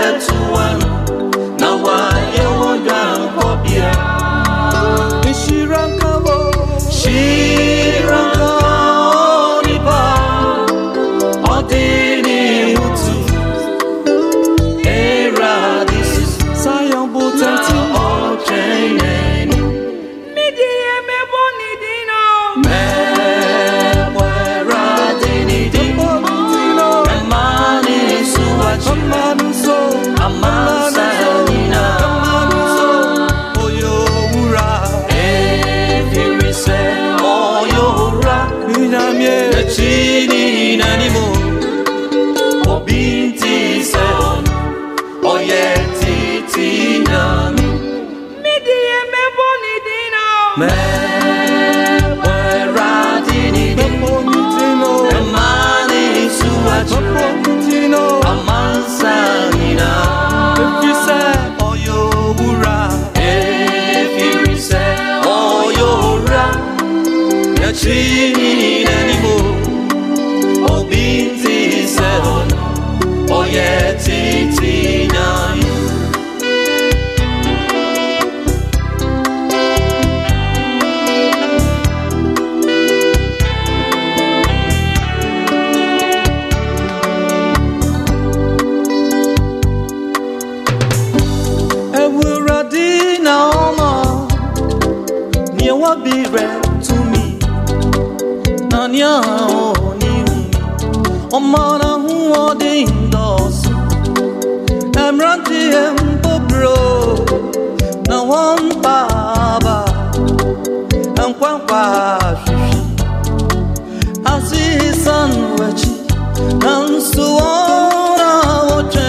tuan na wa ye wonga kopia Shiranka ni pa odini utu era this is Sayon Butenti Ocheneni Midi me boni dino me wera dini dino mani suwachi Amanu so amansa nina Amanu so Oyo ura efirise oyora Minamye chini nanimo obinti se oyeti tinami Midi me boni dino me wera dini dino Bonitino mani suwachi Bonitino amansa nina Efise Oyo ura efirise oyora chini nanimo obinti se oyeti tinami Ewuradina Oma Niewa bire to me Nanya oni Omana huwa dindosu Emranti embobro Na wan baba Enkwankwa shishi Asi sanwechi Nansuwana woche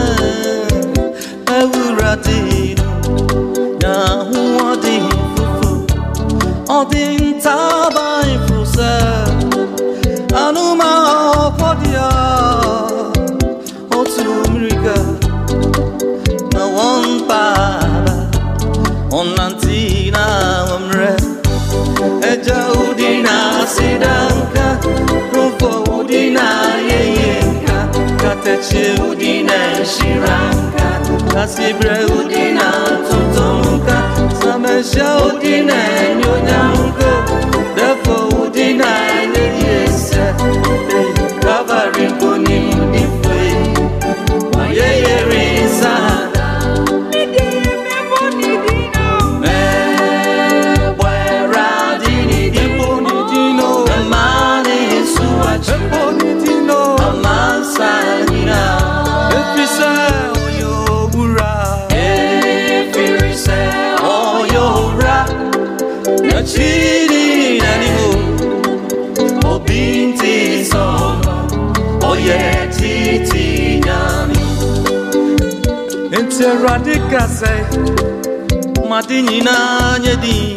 Ewuradina Na huwa dinfufu Odin taba infuse Anuma okodia Otumrika Na wan baba Onantina wamre Eja udina sidanka Rufo udina yeyenka Kateche udina shiranka Kasibre udina tutumka Samesha udina nyonyanko Defo udina yeyese Kavarinko ni unifwe Wayeye rizana Midi me boni dino me wera dini dini Bonitino mani suwachi Bonitino amansa nina Efise Oyo ura efirise oyora chini nanimo obinti so oyeti tinami Ente radika say madini na nyedi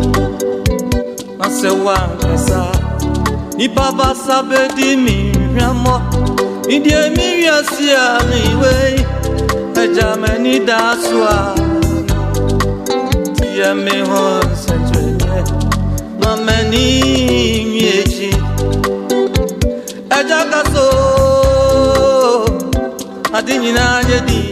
Nasewa kasa ni baba sabedi mi ramo indie mi yasia niwe ejameni daswa tie me ho senjene mameni nyeji ejakaso adini na nyedi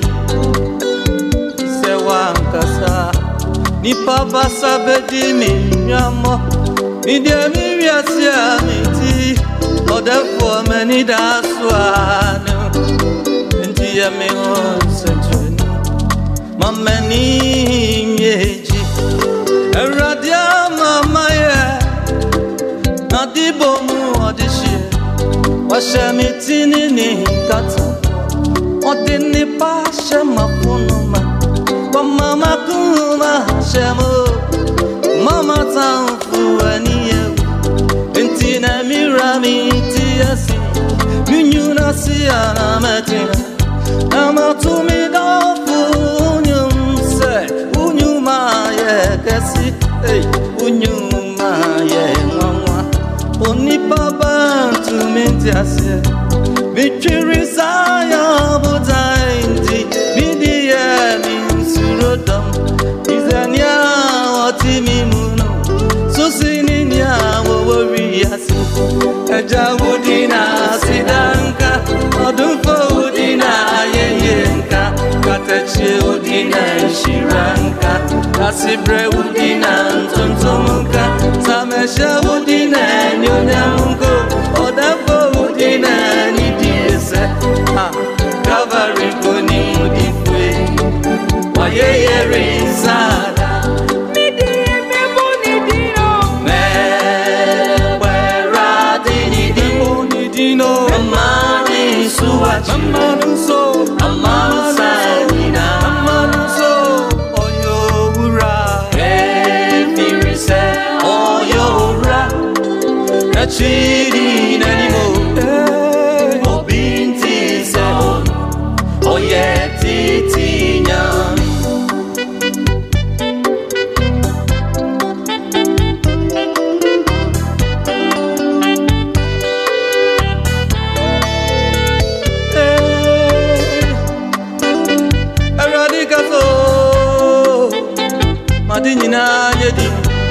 sewa kasa ni baba sabedi mi ramo indie mi yasia niti odefo meni daswa ndie me ho senjene mameni nyeji eradia mama ye nadibo mu odishie washamitini ni kata odini pashe mafunuma kwa mama kuma shemo mama tanfu aniye intina mirami tiasi minyuna siana metina ama tumidofu unyumse unyuma ye kesi unyuma ye mama oni baba tumentiasie michirisa ya butaindi midiye minsurodom izania otimimuno susininia woworiasi ejawudina sidanka odufo udina yeyenka Asibre udina ntontomuka Samesha udina nyonyamunko Odafo udina nidiyese Calvary koni udifwe Wayeye rizada Midiye mebo nidino. Mewera dinidimo Nidino Amani suwachi Amanuso Amansa nina Amanuso Oyo ura Efirise oyora Nachiri nanimo Obinti se Oyeti tinyam Eradikaso Madinina yedi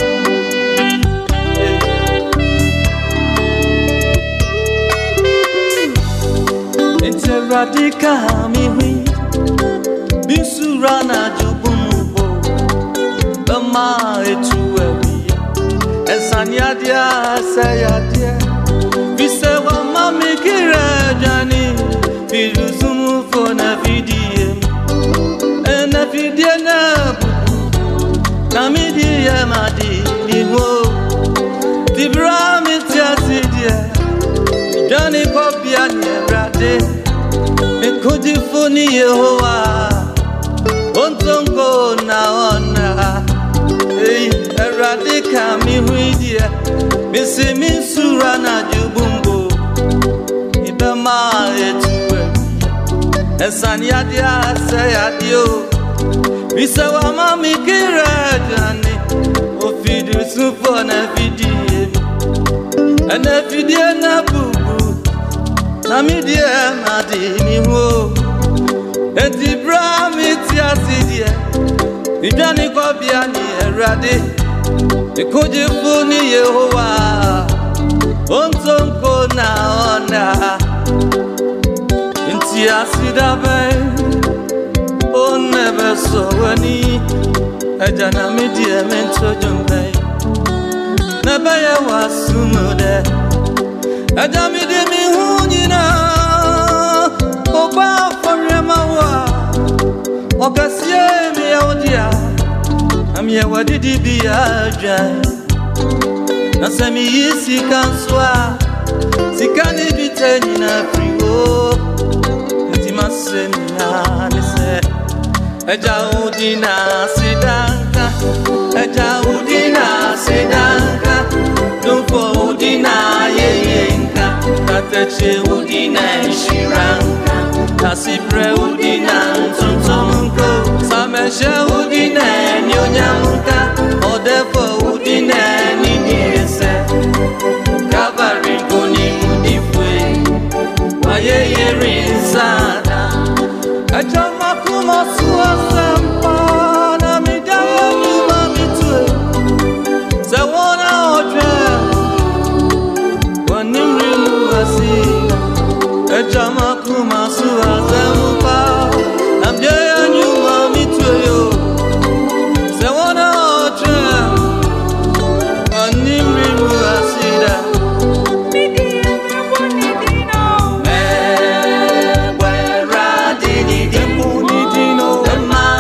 Radika miwi Bisurana jubumubo Bama etuwewiya Esanyadia sayadia Bisewa mami kirajani Filuzumu fona vidie Ena vidie na bubu Namidie madi miwo Tibra mitiasidia Jani popia nyebrade Mikujifuni Yehowa Ontongo na ona Eradika mihuidia Misi misura na jubumbo Ibema etuwe Esanyadia sayadio Bisawa mami kirajani Ofidu sufo na vidie Ene vidie na bubu Namidie madi miwo Eti bra mitiasidie Ijani kwa biani erade Mikujifuni Yehowa Ontonko na ona Inti asidabe Onebe soweni Ejana midie mento jumbe Nebeye wasumude Ejamidi mihunyina Oba foremawa Okasie miyawodia Amye wadidi biyajai Nasemi yisi kanswa Sikani biteni na frigo Etimasemi na nise Ejaudina sidanka Ejaudina sidanka Nufo udina yeyenka Kateche udina shiranka Kasibre udina ntontomunko Sameshe udina nyonyamunka Odefo udina nidiyese Calvary koni mudifwe Wayeye rizada Ejama kumosuwa sempa Na midaya nyuma mitwe Sewona odre Wanimrimu asina Ejama kumasuwa sempa Na midaya nyuma mitwe yo Sewona odre Wanimrimu asina Midiye mebo nidino. Mewera dinidimo Nidino Ema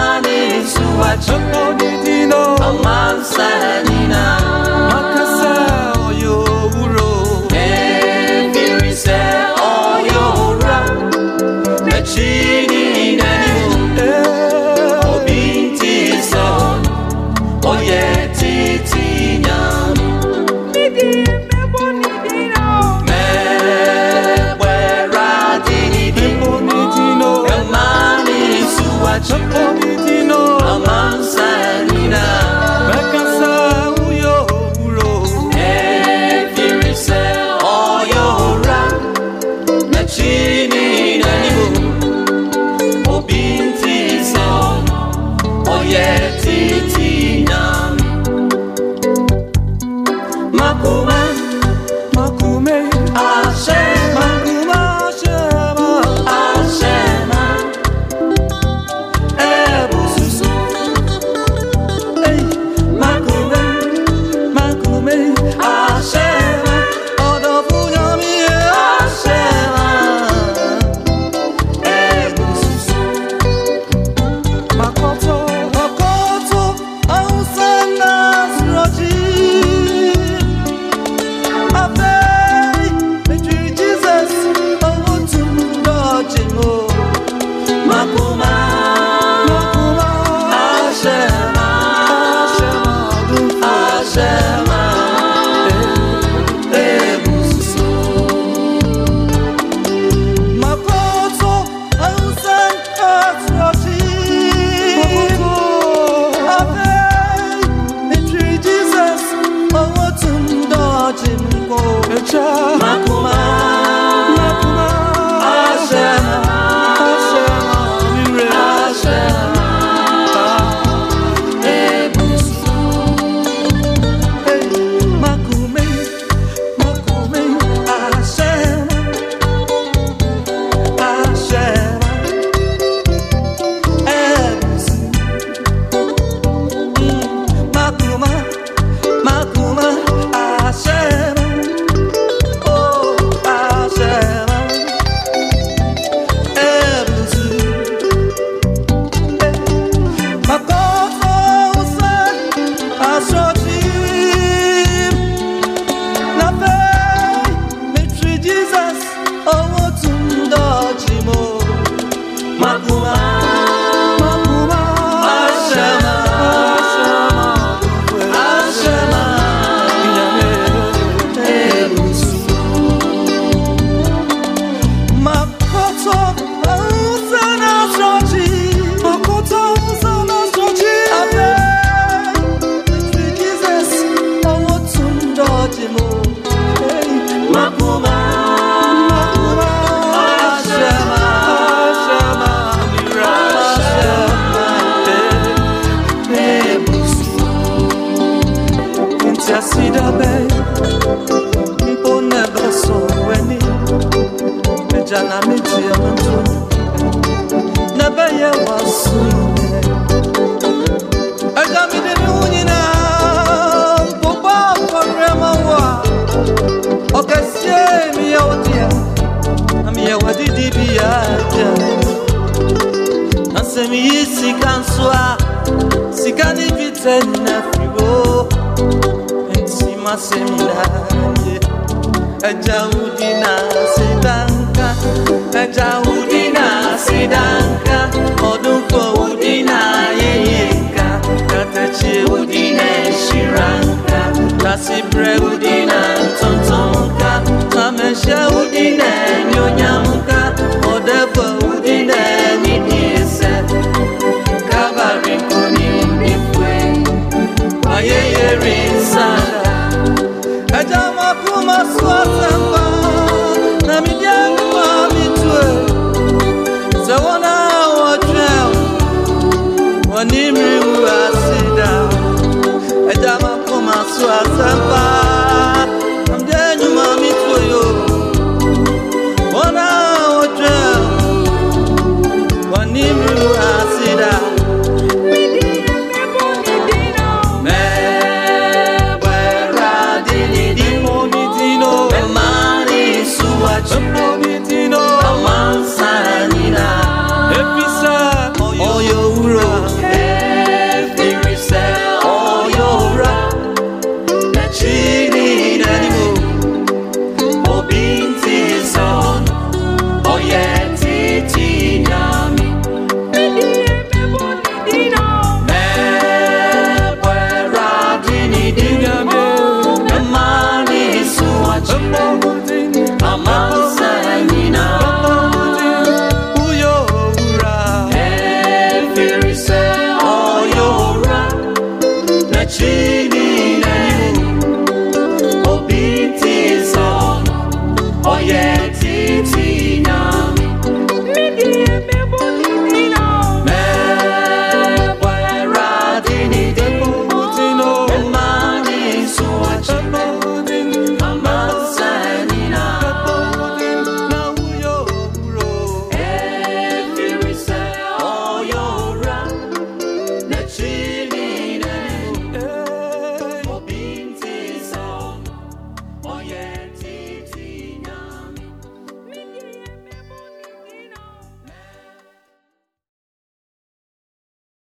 Oh yeah.